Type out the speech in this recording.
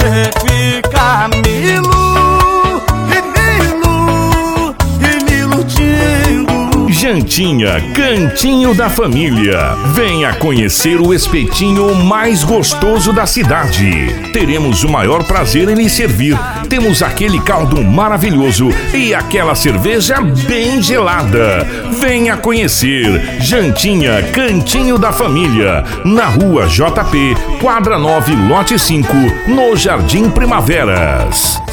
Chefe Camilo e Milo Tingo. Jantinha, Cantinho da Família. Venha conhecer o espetinho mais gostoso da cidade. Teremos o maior prazer em lhe servir. Temos aquele caldo maravilhoso e aquela cerveja bem gelada. Venha conhecer Jantinha, Cantinho da Família, na Rua JP, quadra 9, lote 5, no Jardim Primaveras.